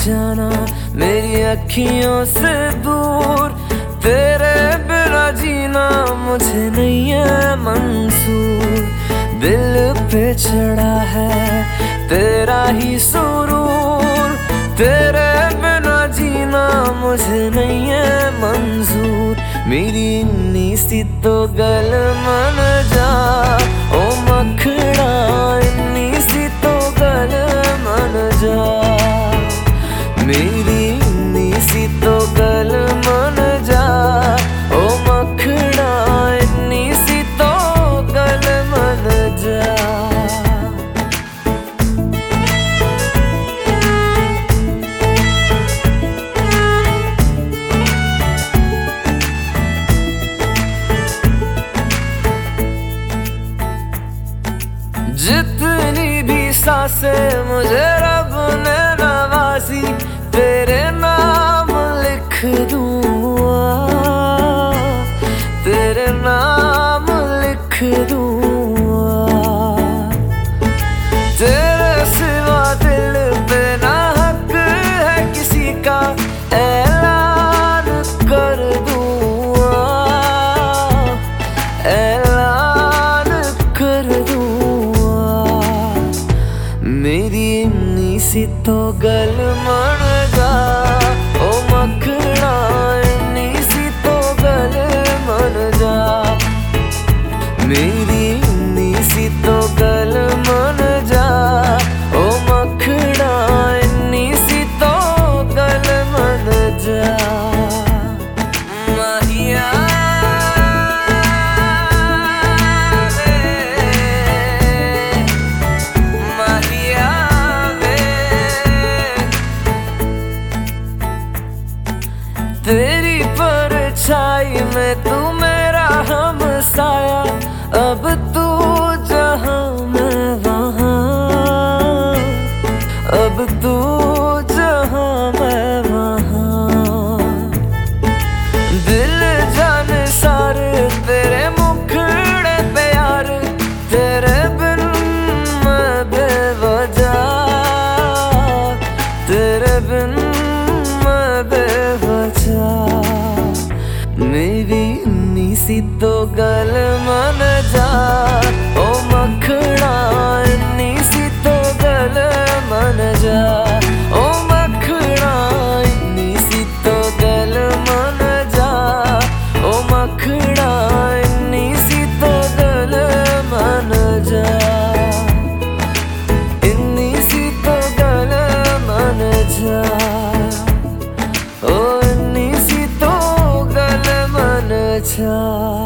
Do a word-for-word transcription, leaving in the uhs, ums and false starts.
जाना मेरी अखियों से दूर, तेरे बिना जीना मुझे नहीं है मंजूर। दिल पे चढ़ा है तेरा ही सुरूर, तेरे बिना जीना मुझे नहीं है मंजूर। मेरी इन्नी सी तो गल मन जा ओ मखड़ा, इन्नी सी तो गल मन जा। मेरी इन्नी सी तो गल मन जा ओ मखड़ा, इन्नी सी तो गल मन जा। जितनी भी सांसें मुझे रब ने नवाजी, तेरे नाम लिख दूँगा, तेरे नाम लिख दूँगा। तेरे सिवा दिल पे ना हक है किसी का, ऐलान कर दूँगा, ऐलान कर दूँगा। मेरी इन्नी सी तो गल मन जा ओ मखड़ा, इन्नी सी तो गल मन जा। मेरी इन्नी सी तो गल मन जा ओ मखड़ा, इन्नी सी तो गल मन जा। माहिया तेरी परछाई में तू मेरा हमसाया, अब तू जहां मैं वहां, अब तू जहां मैं वहां। दिल जान सारे तेरे मुखड़े पे यार, तेरे बिन मैं बेवजह, तेरे बिन मैं बेवजह। मेरी इन्नी सी तो गल मन जा ओ मखड़ा, इन्नी सी तो गल मन जा ओ मखड़ा, इन्नी सी तो गल मन जा ओ मखड़ा, इन्नी सी तो गल मन जा, इन्नी सी तो गल मन जा ओ इन्नी सी तो गल मन जा।